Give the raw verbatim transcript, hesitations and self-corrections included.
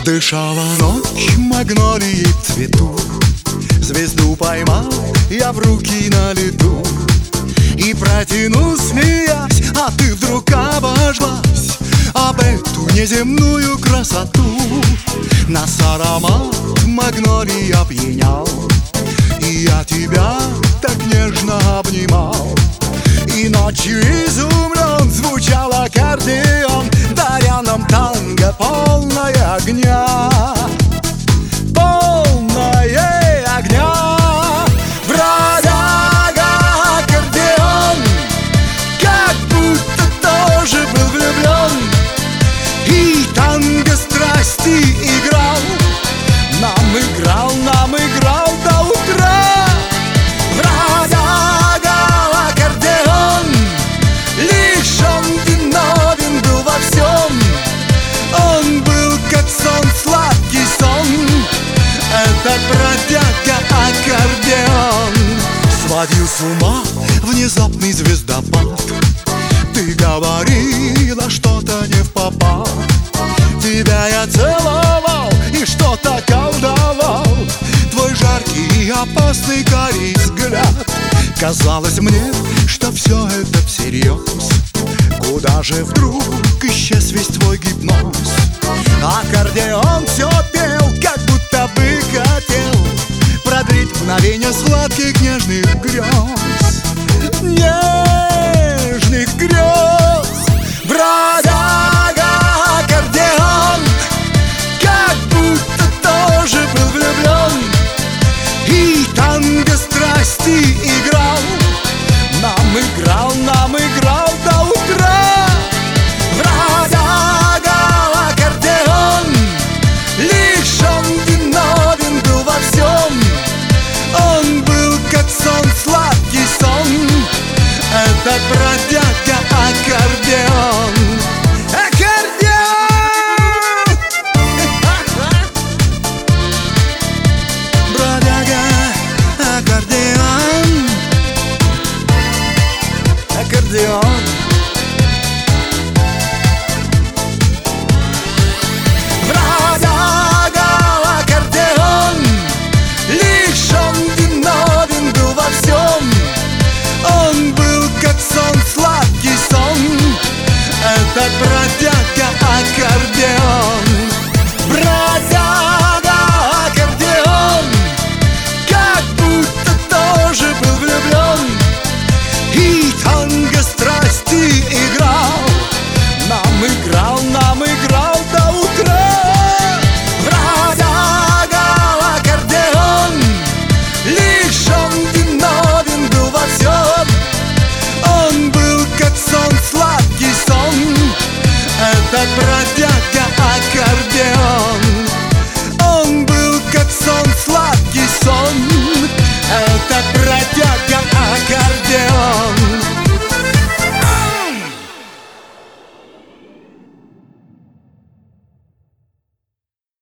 Дышала ночь, магнолии в цвету, звезду поймал я в руки на лету. И протяну, смеясь, а ты вдруг обожглась об эту неземную красоту. Нас аромат магнолии опьянял, и я тебя так нежно обнимал. И ночью изумлен звучал аккордеон, даря нам танго полное огня. Полное огня. Бродяга аккордеон как будто тоже был влюблен, и танго страсти играл, нам играл, нам играл до утра. Бродяга аккордеон, лишь он виновен был во всем. Он был как сон, сладкий сон, это бродяга аккордеон. Сводил с ума внезапный звездопад, ты говорила что-то не впопад. Тебя я целовал и что-то колдовал, твой жаркий и опасный карий взгляд. Казалось мне, что все это всерьез. Куда же вдруг исчез весь твой гипноз? Аккордеон все пел, как будто бы хотел продлить мгновение сладких нежных грез. Не